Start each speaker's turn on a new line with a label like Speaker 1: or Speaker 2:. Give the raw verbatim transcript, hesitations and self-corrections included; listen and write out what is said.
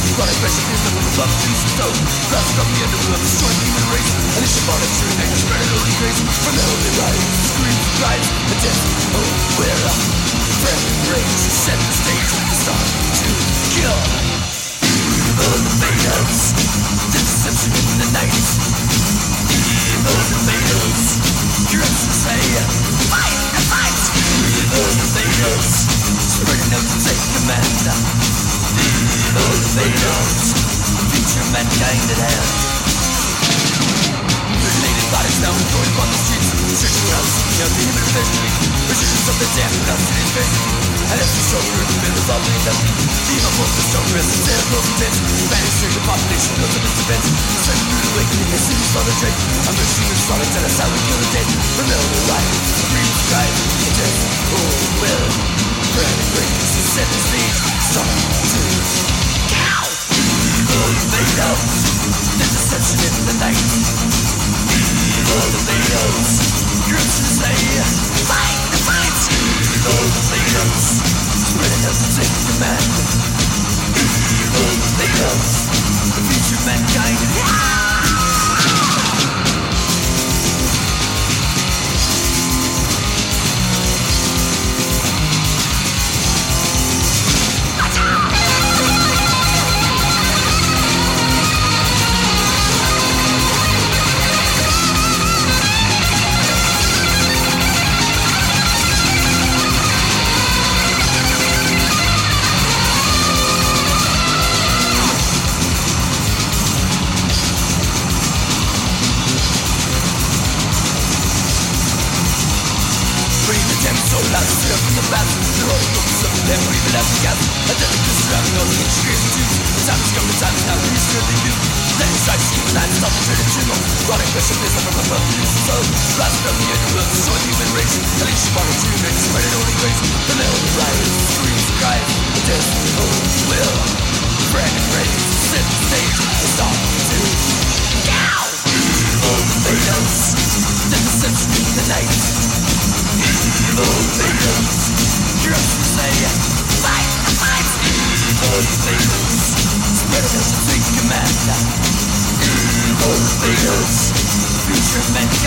Speaker 1: But I bet you feel nothing but love to stone. Crossing up the end of the destroying the human race. And it's your body true name, spreading holy grace. From the holy light, screams, cries, and death. Oh, will breath and rage set the stage. Start to kill. Evil invaders, the deception in the night. Evil invaders, dreams to say, fight and fight. Evil invaders, spreading out to take command. Evil invaders, future mankind at hand. Mutilated bodies now employed upon the streets. Searching around, seeking out the human vision. Visions of the damned without today's face. And as we show through the middle of all the them. The evil force of strong risks and terrible intents. Banishing the population built of its defense. Searching through the awakening as cities saw the dread. I'm the human slaughter, tell us how we kill the dead. From the holy light, screams, cries, and death. Oh, will bread and grace set the stage. Start to cow. Evil invaders, the deception in the night. Evil invaders, groups to say, fight and fight. Evil invaders, spreading out to take command. Evil invaders, the future mankind. So loud, straight up from the bathroom. The road looks up and then breathe it out the gas. A delicate surrounding all the intrigues and tubes. The time has come, the time is now, please feel the view. Then you try to keep the line, stop the dreaded tumult. Running pressure, this never from above the news and soul. Rising from the underworld, destroy the human race. At least you bought a dream and spread it only grace. The middle of the riot, screams, cries, the death, oh, will. Brand and rage, set the stage, the start to cow. Evil invaders, the deception in the night. Evil invaders, drums to say, fight and fight. Evil invaders, spreading out to take command. Evil invaders, future men.